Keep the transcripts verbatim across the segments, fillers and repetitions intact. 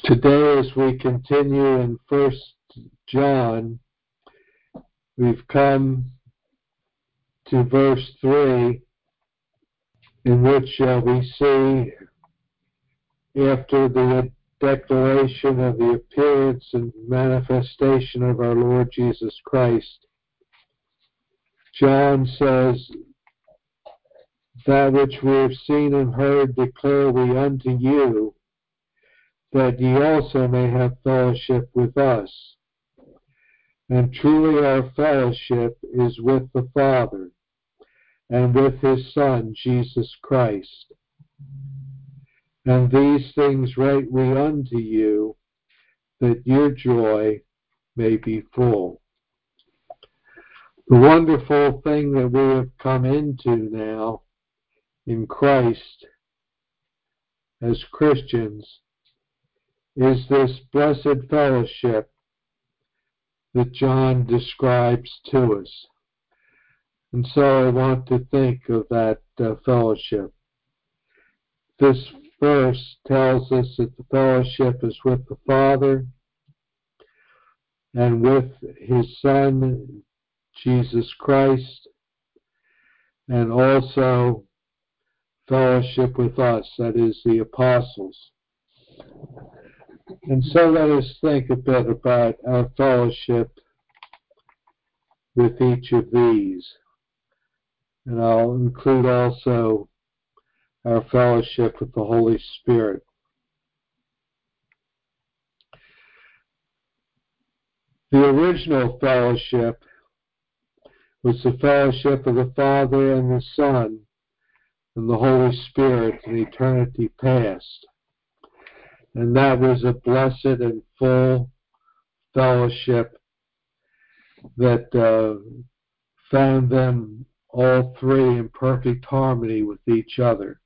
Today, as we continue in First John, we've come to verse three, in which uh, we see, after the declaration of the appearance and manifestation of our Lord Jesus Christ, John says, "That which we have seen and heard declare we unto you, that ye also may have fellowship with us. And truly our fellowship is with the Father, and with his Son, Jesus Christ. And these things write we unto you, that your joy may be full." The wonderful thing that we have come into now in Christ as Christians is this blessed fellowship that John describes to us. And so I want to think of that uh, fellowship. This verse tells us that the fellowship is with the Father and with his Son, Jesus Christ, and also fellowship with us, that is, the apostles. And so let us think a bit about our fellowship with each of these. And I'll include also our fellowship with the Holy Spirit. The original fellowship was the fellowship of the Father and the Son and the Holy Spirit in eternity past. And that was a blessed and full fellowship that uh, found them all three in perfect harmony with each other.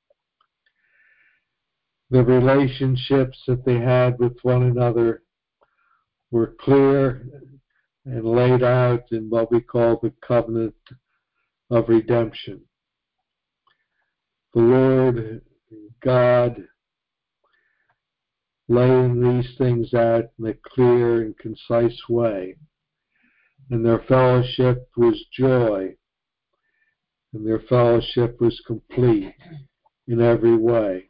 The relationships that they had with one another were clear and laid out in what we call the covenant of redemption. The Lord God laying these things out in a clear and concise way. And their fellowship was joy, and their fellowship was complete in every way.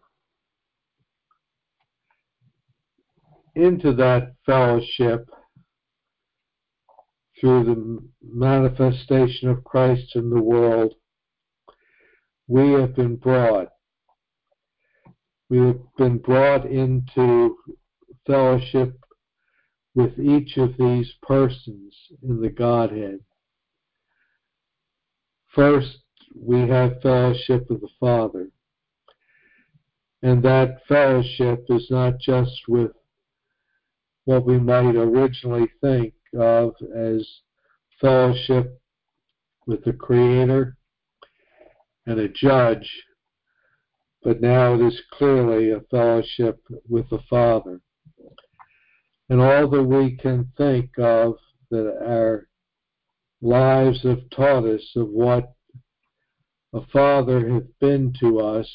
Into that fellowship, through the manifestation of Christ in the world, we have been brought. We have been brought into fellowship with each of these persons in the Godhead. First, we have fellowship with the Father. And that fellowship is not just with what we might originally think of as fellowship with the Creator and a judge, but now it is clearly a fellowship with the Father. And all that we can think of that our lives have taught us of what a Father hath been to us,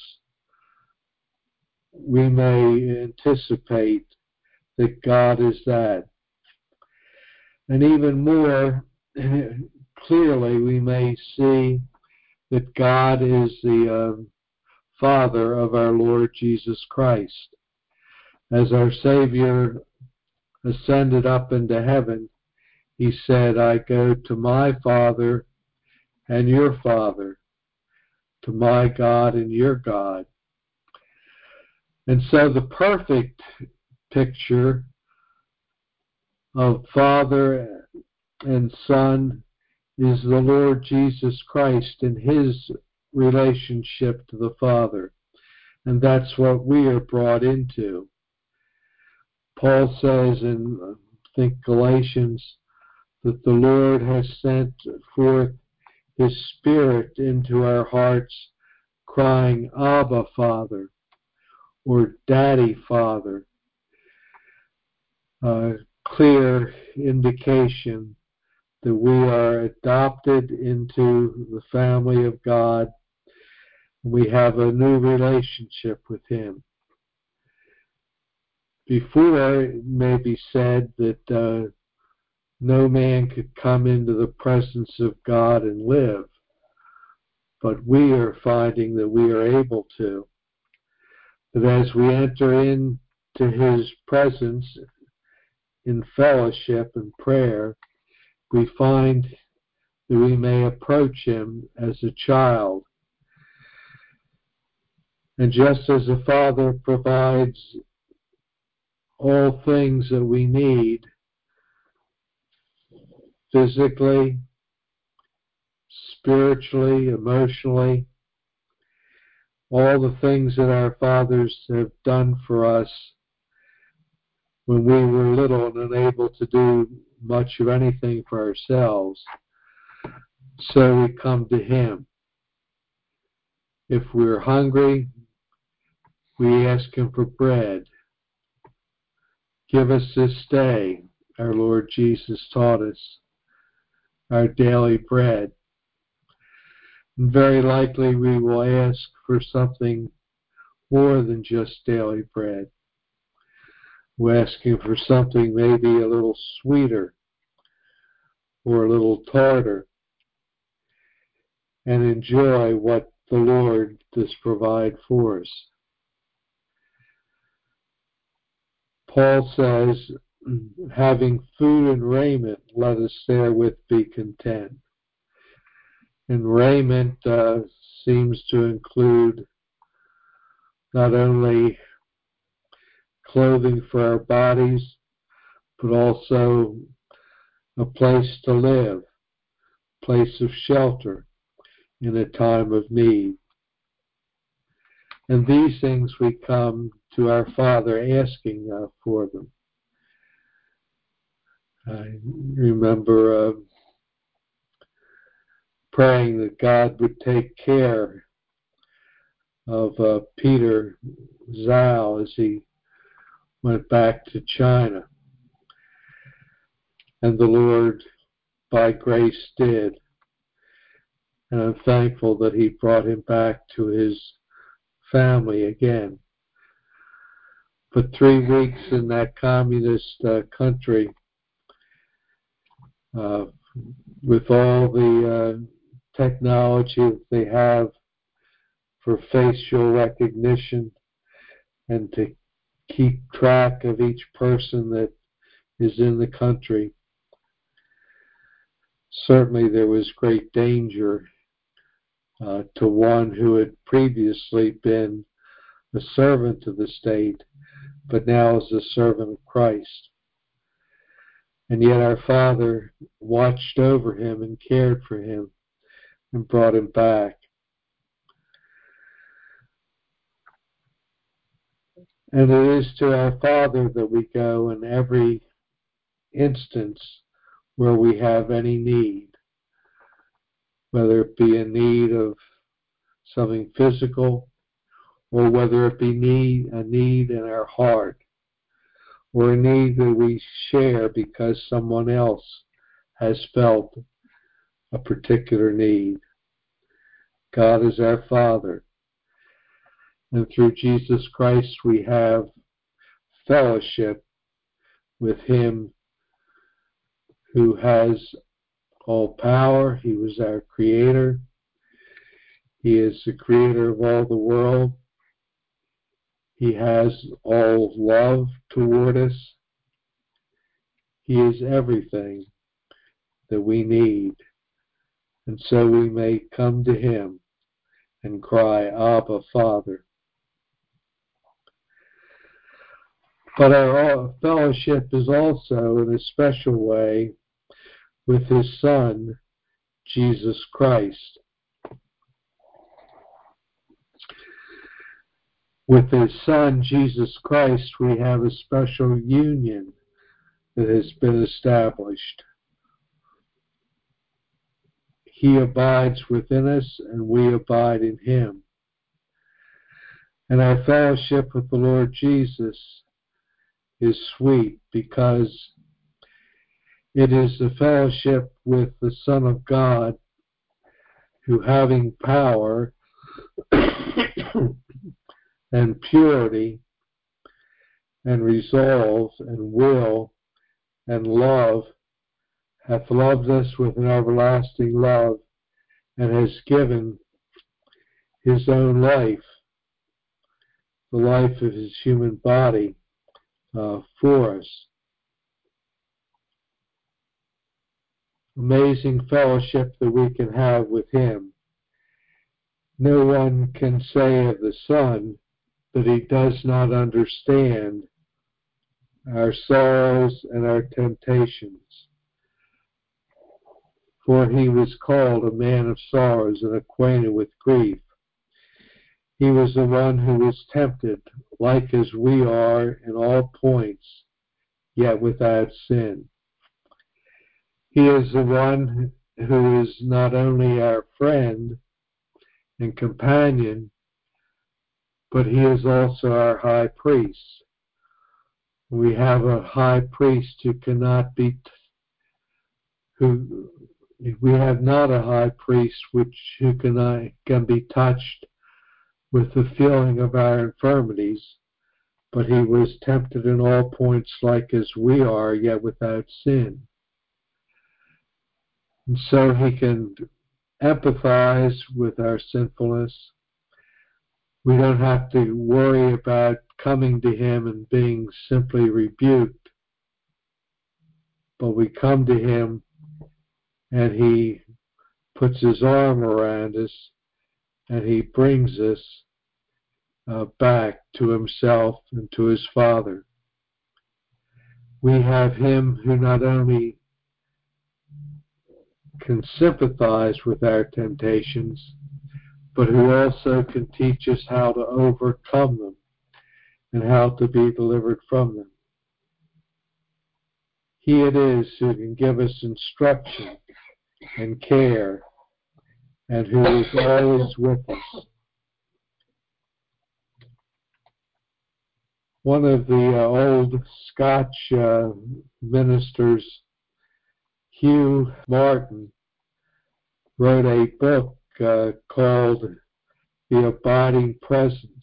we may anticipate that God is that. And even more clearly, we may see that God is the uh, Father of our Lord Jesus Christ. As our Savior ascended up into heaven, he said, "I go to my Father and your Father, to my God and your God." And so the perfect picture of Father and Son is the Lord Jesus Christ and his relationship to the Father. And that's what we are brought into. Paul says in, I think, Galatians, that the Lord has sent forth his Spirit into our hearts, crying, "Abba, Father," or "Daddy, Father." Uh, clear indication that we are adopted into the family of God. We have a new relationship with him. before it may be said that uh, no man could come into the presence of God and live, but we are finding that we are able to. That as we enter into His presence in fellowship and prayer, we find that we may approach Him as a child. And just as a father provides all things that we need, physically, spiritually, emotionally, all the things that our fathers have done for us when we were little and unable to do much of anything for ourselves, so we come to Him. If we're hungry, we ask Him for bread. Give us this day, our Lord Jesus taught us, our daily bread. And very likely we will ask for something more than just daily bread. We're asking for something maybe a little sweeter or a little tartar, and enjoy what the Lord does provide for us. Paul says, having food and raiment, let us therewith be content. And raiment uh, seems to include not only clothing for our bodies, but also a place to live, place of shelter in a time of need. And these things we come to our Father asking uh, for them. I remember uh, praying that God would take care of uh, Peter Zhao as he went back to China. And the Lord, by grace, did. And I'm thankful that He brought him back to his family again. But three weeks in that communist uh, country, uh, with all the uh, technology that they have for facial recognition and to keep track of each person that is in the country, certainly there was great danger uh, to one who had previously been a servant of the state, but now is a servant of Christ. And yet our Father watched over him and cared for him and brought him back. And it is to our Father that we go in every instance where we have any need, whether it be a need of something physical, or whether it be need a need in our heart, or a need that we share because someone else has felt a particular need. God is our Father, and through Jesus Christ we have fellowship with Him who has all power. He was our Creator. He is the Creator of all the world. He has all love toward us. He is everything that we need. And so we may come to Him and cry, Abba, Father. But our fellowship is also, in a special way, with His Son, Jesus Christ. With His Son, Jesus Christ, we have a special union that has been established. He abides within us, and we abide in Him. And our fellowship with the Lord Jesus is sweet because it is the fellowship with the Son of God who, having power and purity, and resolve and will and love, hath loved us with an everlasting love, and has given his own life, the life of his human body, uh, for us. Amazing fellowship that we can have with him. No one can say of the Son that he does not understand our sorrows and our temptations. For he was called a man of sorrows and acquainted with grief. He was the one who was tempted, like as we are in all points, yet without sin. He is the one who is not only our friend and companion, but he is also our high priest. We have a high priest who cannot be, who we have not a high priest which who can, can be touched with the feeling of our infirmities, but he was tempted in all points like as we are, yet without sin. And so he can empathize with our sinfulness. We don't have to worry about coming to him and being simply rebuked, but we come to him and he puts his arm around us and he brings us uh, back to himself and to his Father. We have him who not only can sympathize with our temptations, but who also can teach us how to overcome them and how to be delivered from them. He it is who can give us instruction and care and who is always with us. One of the uh, old Scotch uh, ministers, Hugh Martin, wrote a book uh, called The Abiding Presence.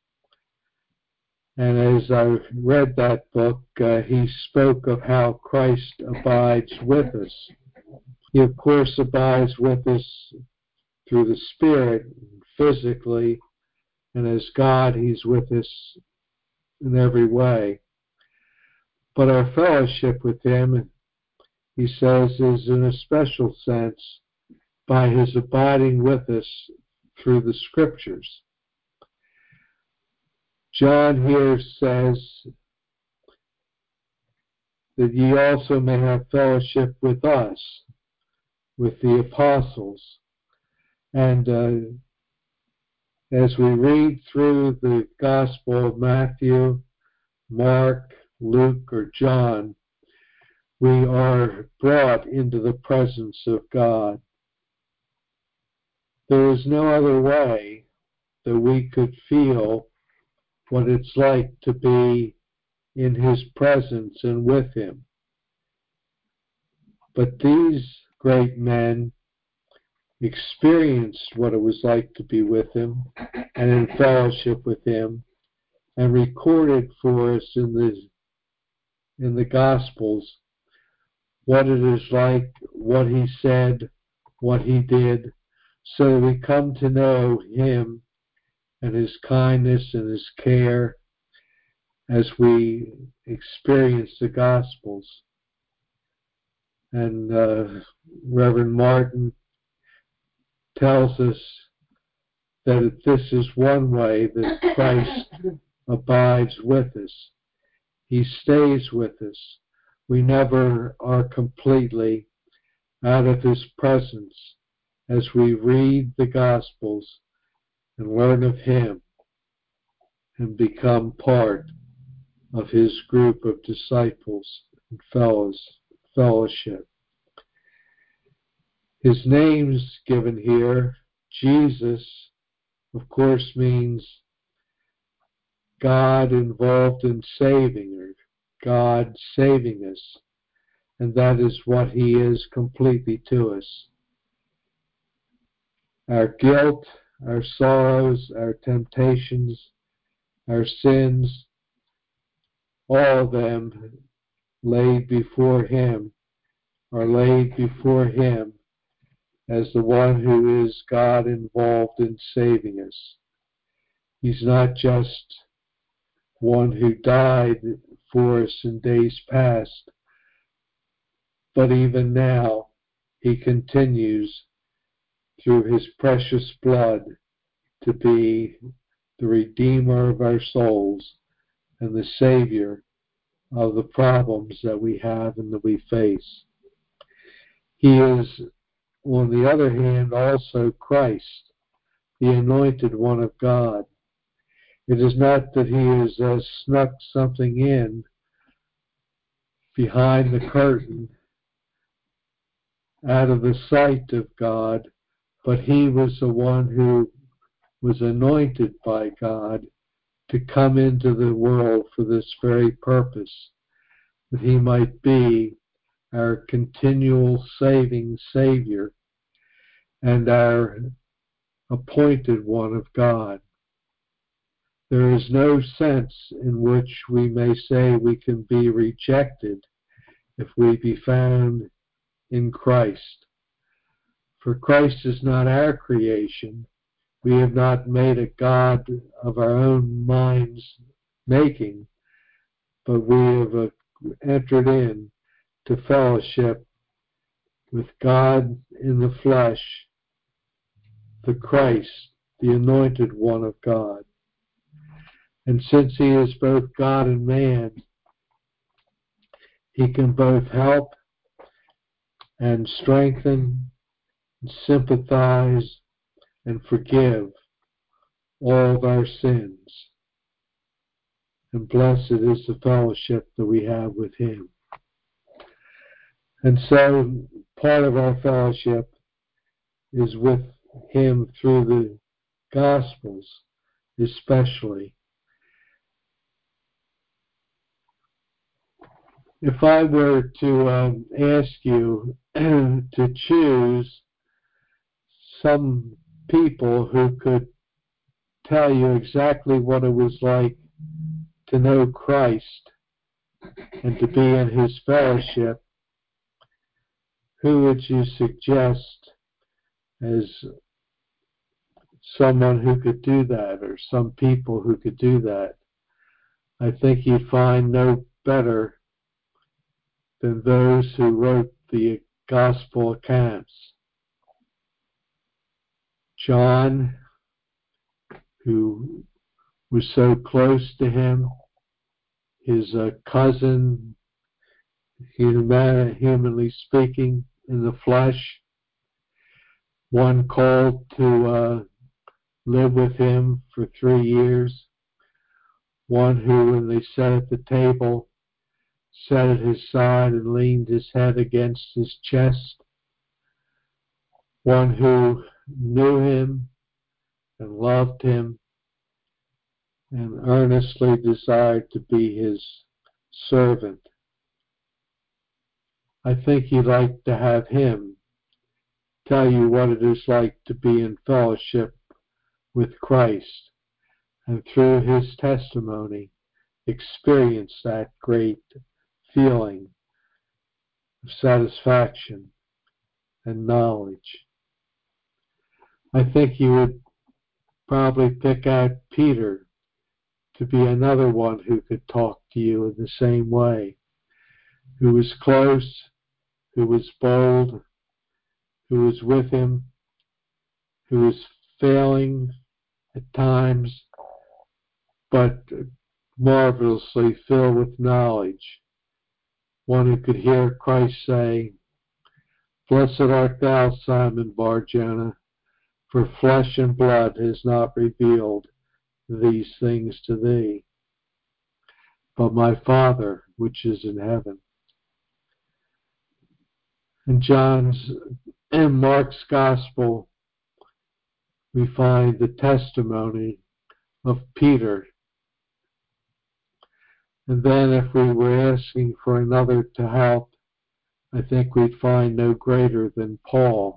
And as I read that book, uh, he spoke of how Christ abides with us. He, of course, abides with us through the Spirit, physically, and as God, he's with us in every way. But our fellowship with him, he says, is in a special sense by his abiding with us through the Scriptures. John here says that ye also may have fellowship with us, with the apostles. And uh, as we read through the Gospel of Matthew, Mark, Luke, or John, we are brought into the presence of God. There is no other way that we could feel what it's like to be in his presence and with him. But these great men experienced what it was like to be with him and in fellowship with him, and recorded for us in the in the Gospels what it is like, what he said, what he did, so that we come to know him and his kindness and his care as we experience the Gospels. And uh, Reverend Martin tells us that this is one way that Christ abides with us. He stays with us. We never are completely out of his presence as we read the Gospels and learn of him and become part of his group of disciples and fellows, fellowship. His name's given here. Jesus, of course, means God involved in saving, or God saving us. And that is what he is completely to us. Our guilt, our sorrows, our temptations, our sins, all of them laid before him, are laid before him as the one who is God involved in saving us. He's not just one who died for us in days past, but even now he continues through his precious blood to be the Redeemer of our souls and the Savior of the problems that we have and that we face. He is, on the other hand, also Christ, the anointed one of God. It is not that he has uh, snuck something in behind the curtain out of the sight of God, but he was the one who was anointed by God to come into the world for this very purpose, that he might be our continual saving Savior and our appointed one of God. There is no sense in which we may say we can be rejected if we be found in Christ. For Christ is not our creation. We have not made a God of our own minds making, but we have uh, entered in to fellowship with God in the flesh, the Christ, the anointed one of God. And since he is both God and man, he can both help and strengthen, and sympathize, and forgive all of our sins. And blessed is the fellowship that we have with him. And so part of our fellowship is with him through the Gospels, especially. If I were to um, ask you to choose some people who could tell you exactly what it was like to know Christ and to be in his fellowship, who would you suggest as someone who could do that, or some people who could do that? I think you'd find no better than those who wrote the gospel accounts. John, who was so close to him, his uh, cousin, human, humanly speaking, in the flesh, one called to uh, live with him for three years, one who, when they sat at the table, sat at his side and leaned his head against his chest, one who knew him and loved him and earnestly desired to be his servant. I think you'd like to have him tell you what it is like to be in fellowship with Christ, and through his testimony experience that great feeling of satisfaction and knowledge. I think you would probably pick out Peter to be another one who could talk to you in the same way, who was close, who was bold, who was with him, who was failing at times, but marvelously filled with knowledge. One who could hear Christ say, "Blessed art thou, Simon Bar-Jonah, for flesh and blood has not revealed these things to thee, but my Father which is in heaven." In John's and Mark's Gospel, we find the testimony of Peter. And then if we were asking for another to help, I think we'd find no greater than Paul.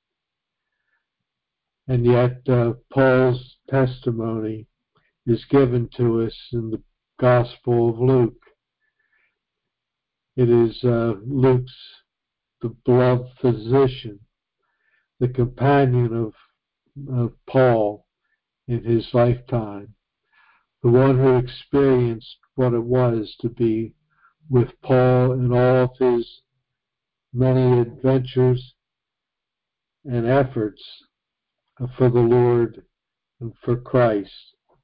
And yet uh, Paul's testimony is given to us in the Gospel of Luke. It is uh, Luke's, the beloved physician, the companion of, of Paul in his lifetime, the one who experienced what it was to be with Paul in all of his many adventures and efforts for the Lord and for Christ.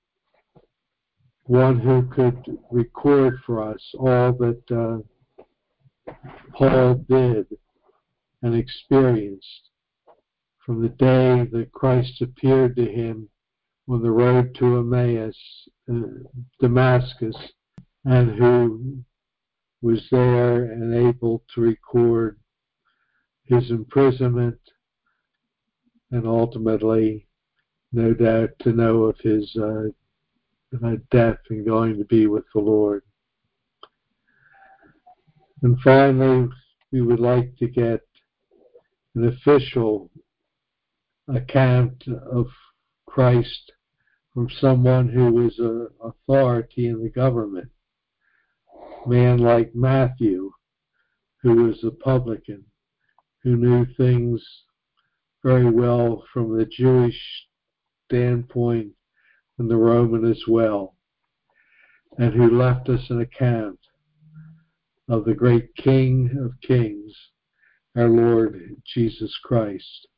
One who could record for us all that uh, Paul did and experienced from the day that Christ appeared to him on the road to Emmaus, uh, Damascus, and who was there and able to record his imprisonment and ultimately, no doubt, to know of his uh, death and going to be with the Lord. And finally, we would like to get an official account of Christ from someone who was an authority in the government, a man like Matthew, who was a publican, who knew things very well from the Jewish standpoint and the Roman as well, and who left us an account of the great King of Kings, our Lord Jesus Christ.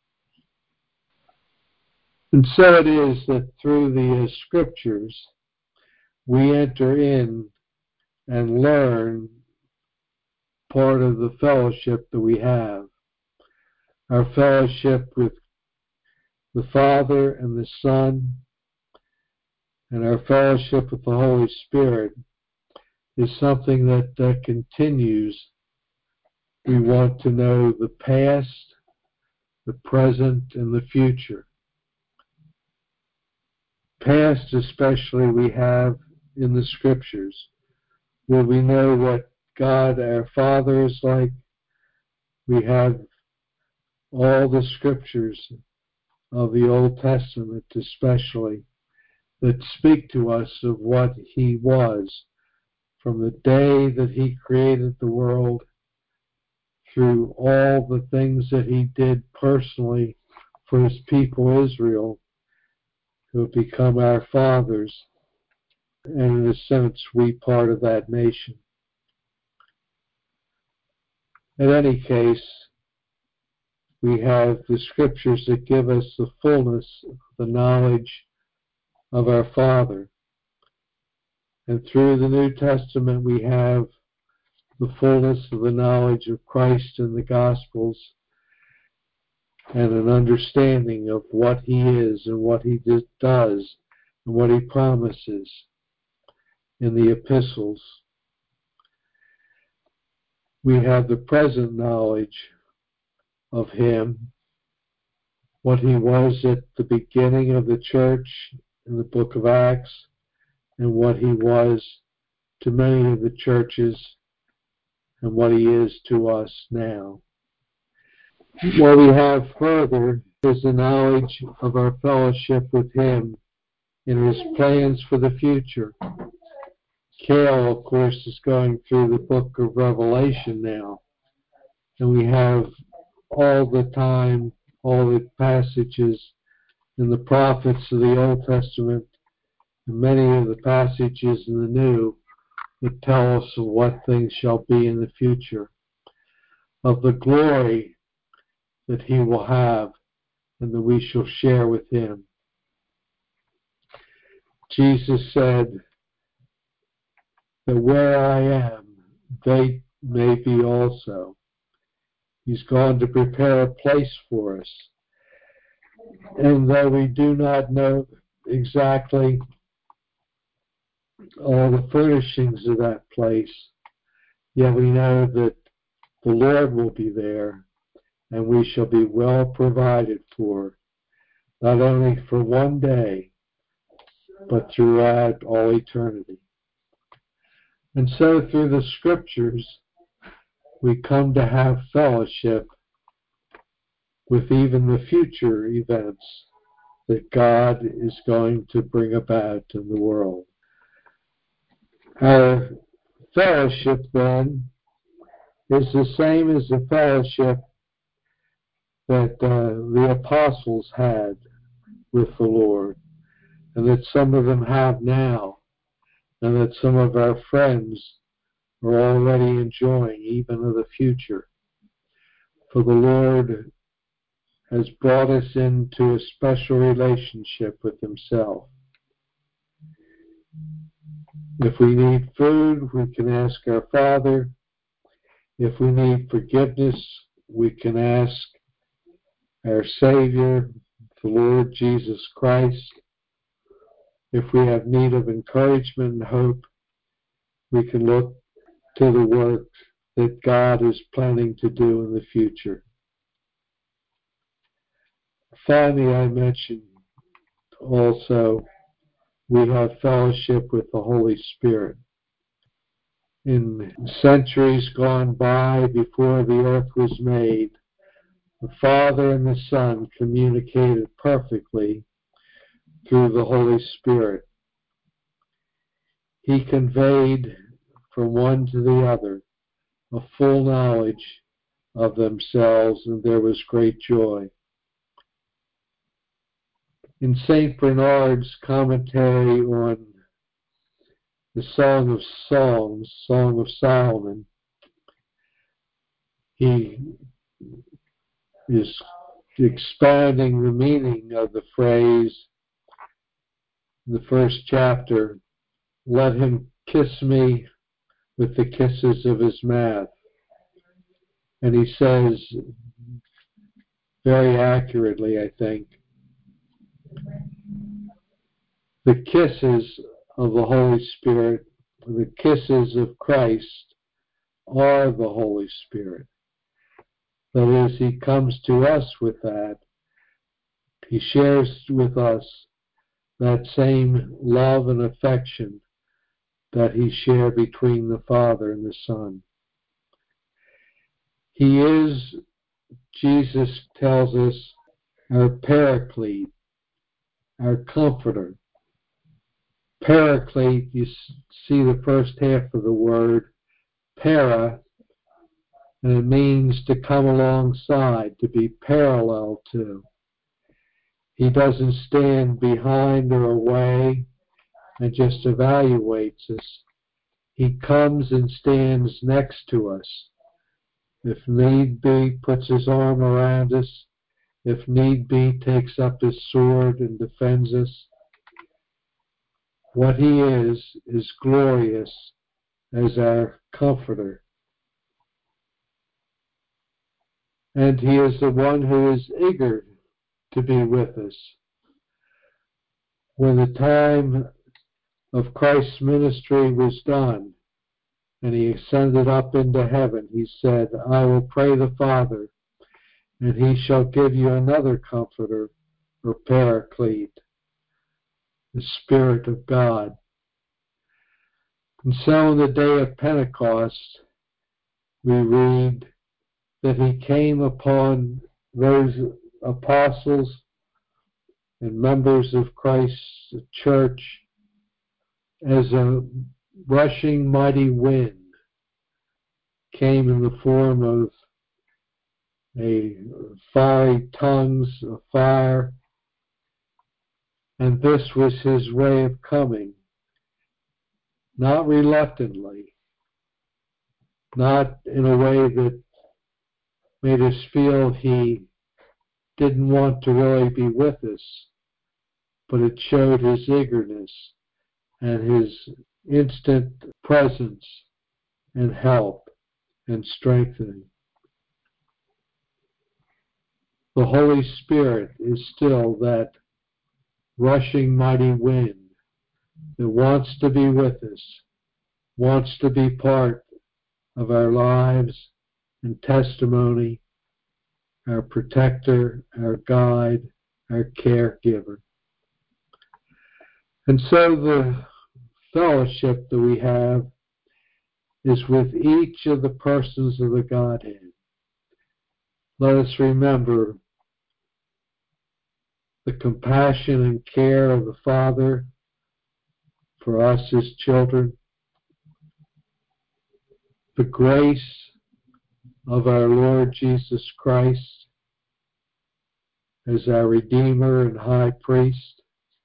And so it is that through the uh, Scriptures we enter in and learn part of the fellowship that we have, our fellowship with the Father and the Son, and our fellowship with the Holy Spirit is something that uh, continues. We want to know the past, the present, and the future. Past especially we have in the Scriptures, where we know what God our Father is like. We have all the Scriptures of the Old Testament especially that speak to us of what He was from the day that He created the world through all the things that He did personally for His people Israel, who have become our fathers, and in a sense we part of that nation. In any case, we have the Scriptures that give us the fullness of the knowledge of our Father. And through the New Testament we have the fullness of the knowledge of Christ in the Gospels and an understanding of what He is and what He does and what He promises in the epistles. We have the present knowledge of Him, what He was at the beginning of the church in the book of Acts, and what He was to many of the churches, and what He is to us now. What we have further is the knowledge of our fellowship with Him in His plans for the future. Carol, of course, is going through the book of Revelation now, and we have all the time, all the passages in the prophets of the Old Testament, and many of the passages in the New that tell us of what things shall be in the future, of the glory that He will have and that we shall share with Him. Jesus said that where I am, they may be also. He's gone to prepare a place for us. And though we do not know exactly all the furnishings of that place, yet we know that the Lord will be there, and we shall be well provided for, not only for one day, but throughout all eternity. And so through the Scriptures, we come to have fellowship with even the future events that God is going to bring about in the world. Our fellowship, then, is the same as the fellowship that uh, the apostles had with the Lord, and that some of them have now, and that some of our friends are already enjoying, even in the future. For the Lord has brought us into a special relationship with Himself. If we need food, we can ask our Father. If we need forgiveness, we can ask our Savior, the Lord Jesus Christ. If we have need of encouragement and hope, we can look to the work that God is planning to do in the future. Finally, I mentioned also we have fellowship with the Holy Spirit. In centuries gone by, before the earth was made, the Father and the Son communicated perfectly through the Holy Spirit. He conveyed from one to the other a full knowledge of themselves, and there was great joy. In Saint Bernard's commentary on the Song of Songs, Song of Solomon, he is expanding the meaning of the phrase in the first chapter, "Let him kiss me with the kisses of his mouth." And he says, very accurately, I think, the kisses of the Holy Spirit, the kisses of Christ, are the Holy Spirit. That is, He comes to us with that. He shares with us that same love and affection that He shared between the Father and the Son. He is, Jesus tells us, our Paraclete, our Comforter. Paraclete, you see the first half of the word, para, and it means to come alongside, to be parallel to. He doesn't stand behind or away and just evaluates us. He comes and stands next to us. If need be, puts His arm around us. If need be, takes up His sword and defends us. What He is, is glorious as our Comforter. And He is the one who is eager to be with us. When the time of Christ's ministry was done, and He ascended up into heaven, He said, "I will pray the Father, and He shall give you another Comforter, or Paraclete, the Spirit of God." And so on the day of Pentecost, we read that He came upon those apostles and members of Christ's church as a rushing mighty wind, came in the form of a fiery tongues of fire, and this was His way of coming, not reluctantly, not in a way that made us feel He didn't want to really be with us, but it showed His eagerness and His instant presence and help and strengthening. The Holy Spirit is still that rushing mighty wind that wants to be with us, wants to be part of our lives and testimony, our protector, our guide, our caregiver. And so the fellowship that we have is with each of the persons of the Godhead. Let us remember the compassion and care of the Father for us as children, the grace of our Lord Jesus Christ as our Redeemer and High Priest,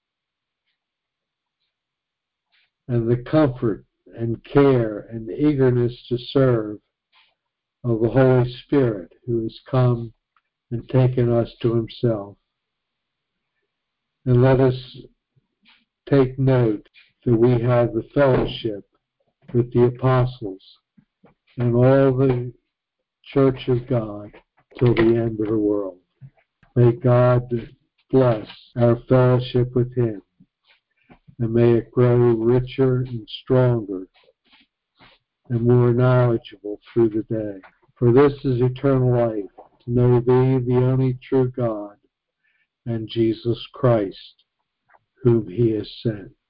and the comfort and care and eagerness to serve of the Holy Spirit, who has come and taken us to himself. And let us take note that we have the fellowship with the apostles and all the Church of God till the end of the world. May God bless our fellowship with him, and may it grow richer and stronger and more knowledgeable through the day. For this is eternal life, to know thee, the only true God, and Jesus Christ, whom he has sent.